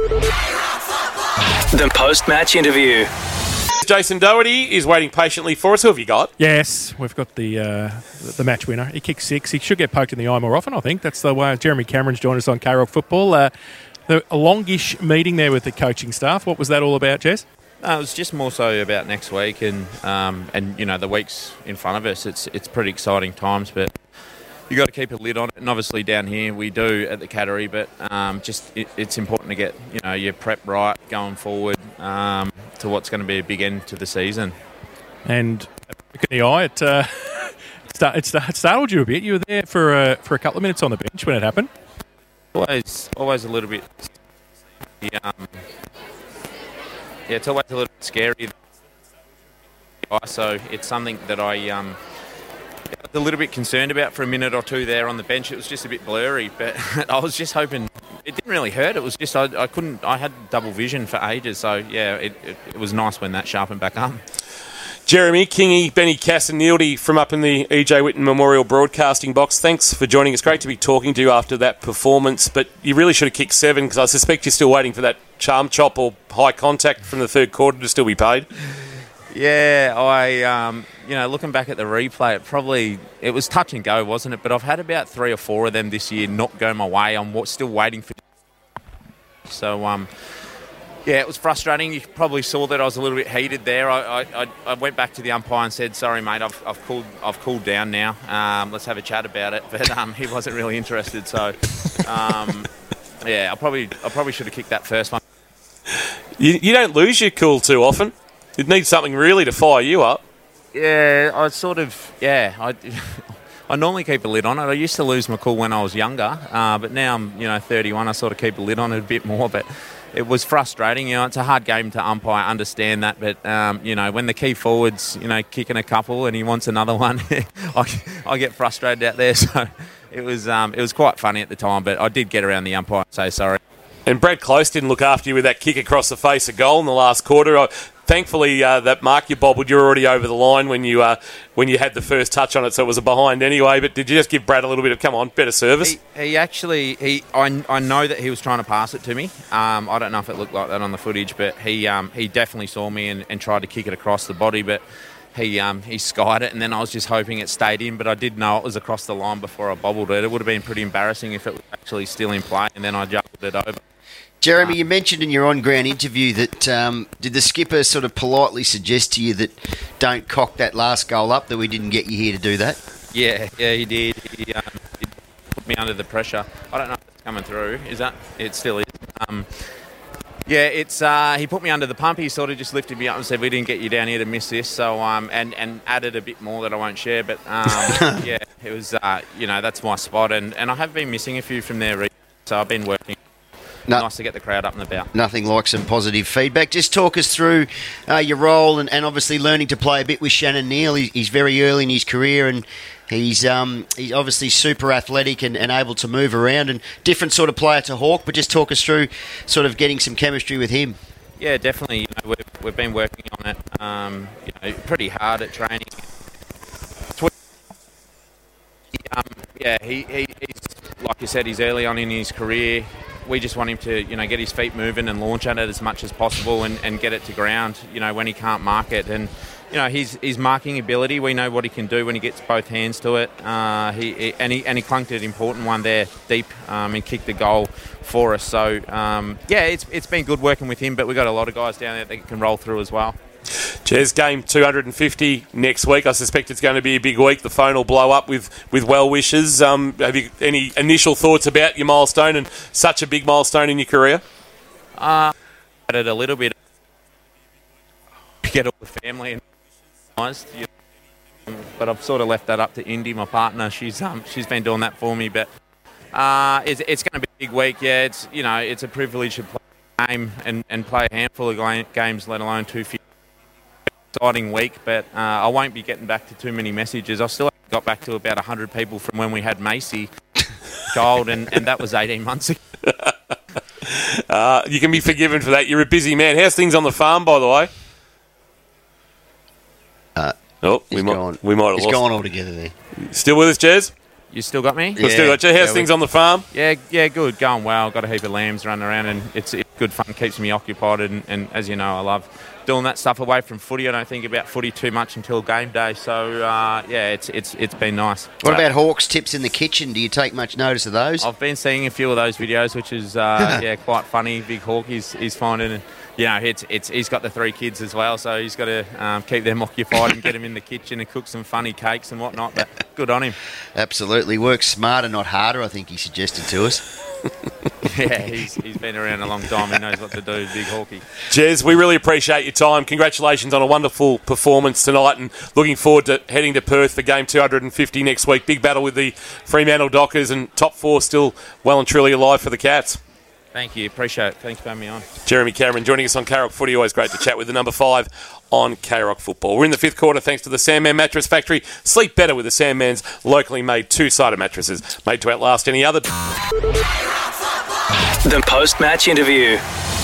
The post-match interview. Jason Doherty is waiting patiently for us. Who have you got? Yes, we've got the match winner. He kicked 6. He should get poked in the eye more often, I think. That's the way. Jeremy Cameron's joined us on K-Rock Football. A longish meeting there with the coaching staff. What was that all about, Jez? It was just more so about next week and you know, the weeks in front of us. It's pretty exciting times, but you got to keep a lid on it. And obviously down here we do at the Cattery, but it's important to get, you know, your prep right going forward to what's going to be a big end to the season. And look in the eye, it startled you a bit. You were there for a couple of minutes on the bench when it happened. Always a little bit. It's always a little bit scary. So it's something that I was a little bit concerned about for a minute or two there on the bench. It was just a bit blurry, but I was just hoping it didn't really hurt. It was just I had double vision for ages. So yeah, it was nice when that sharpened back up. Jeremy Kingy, Benny Casanildi from up in the E.J. Whitten Memorial Broadcasting Box. Thanks for joining us. Great to be talking to you after that performance, but you really should have kicked 7 because I suspect you're still waiting for that charm chop or high contact from the third quarter to still be paid. Yeah, I looking back at the replay, it was touch and go, wasn't it? But I've had about 3 or 4 of them this year not go my way. I'm still waiting for. So yeah, it was frustrating. You probably saw that I was a little bit heated there. I went back to the umpire and said, "Sorry, mate, I've cooled down now. Let's have a chat about it." But he wasn't really interested. So yeah, I probably should have kicked that first one. You don't lose your cool too often. You'd need something really to fire you up. Yeah, I normally keep a lid on it. I used to lose my cool when I was younger, but now I'm 31. I sort of keep a lid on it a bit more, but. It was frustrating. It's a hard game to umpire. I understand that, but when the key forward's kicking a couple and he wants another one, I get frustrated out there. So it was quite funny at the time, but I did get around the umpire and say sorry. And Brad Close didn't look after you with that kick across the face of goal in the last quarter. Thankfully, that mark you bobbled, you were already over the line when you had the first touch on it, so it was a behind anyway. But did you just give Brad a little bit of, come on, better service? I know that he was trying to pass it to me. I don't know if it looked like that on the footage, but he definitely saw me and tried to kick it across the body, but he skied it, and then I was just hoping it stayed in, but I did know it was across the line before I bobbled it. It would have been pretty embarrassing if it was actually still in play, and then I juggled it over. Jeremy, you mentioned in your on-ground interview that did the skipper sort of politely suggest to you that don't cock that last goal up, that we didn't get you here to do that? Yeah, he did. He put me under the pressure. I don't know if it's coming through. Is that? It still is. He put me under the pump. He sort of just lifted me up and said, "We didn't get you down here to miss this." So and added a bit more that I won't share. But yeah, it was that's my spot, and I have been missing a few from there recently, so I've been working. Nice to get the crowd up and about. Nothing like some positive feedback. Just talk us through your role and obviously learning to play a bit with Shannon Neal. He's very early in his career and he's obviously super athletic and able to move around and different sort of player to Hawk, but just talk us through sort of getting some chemistry with him. Yeah, definitely. We've been working on it pretty hard at training. He's like you said, he's early on in his career. We just want him to, get his feet moving and launch at it as much as possible and get it to ground, when he can't mark it. And, his marking ability, we know what he can do when he gets both hands to it. He clunked an important one there deep and kicked the goal for us. So, it's been good working with him, but we've got a lot of guys down there that can roll through as well. Jez, game 250 next week. I suspect it's going to be a big week. The phone will blow up with well wishes. Have you any initial thoughts about your milestone and such a big milestone in your career? Added a little bit. Get all the family and but I've sort of left that up to Indy, my partner. She's been doing that for me. But it's going to be a big week. Yeah, it's a privilege to play a game and play a handful of games, let alone 250. Exciting week, but I won't be getting back to too many messages. I still got back to about 100 people from when we had Macy child, and that was 18 months ago. You can be forgiven for that. You're a busy man. How's things on the farm, by the way? We might have lost. It's gone altogether there. Still with us, Jez? You still got me? Yeah. Still got you. How's things on the farm? Yeah, good. Going well. Got a heap of lambs running around, and it's good fun, keeps me occupied, and as you know, I love doing that stuff away from footy. I don't think about footy too much until game day, so it's been nice. What about Hawks tips in the kitchen? Do you take much notice of those? I've been seeing a few of those videos, which is quite funny. Big Hawk he's finding, and he's got the 3 kids as well, so he's got to keep them occupied and get them in the kitchen and cook some funny cakes and whatnot. But good on him. Absolutely, work smarter, not harder. I think he suggested to us. Yeah, he's been around a long time. He knows what to do, Big Hawkie. Jez, we really appreciate your time. Congratulations on a wonderful performance tonight, and looking forward to heading to Perth for game 250 next week. Big battle with the Fremantle Dockers, and top 4 still well and truly alive for the Cats. Thank you. Appreciate it. Thanks for having me on. Jeremy Cameron joining us on K-Rock Footy. Always great to chat with the number 5 on K-Rock Football. We're in the 5th quarter thanks to the Sandman Mattress Factory. Sleep better with the Sandman's locally made 2-sided mattresses, made to outlast any other. The post-match interview.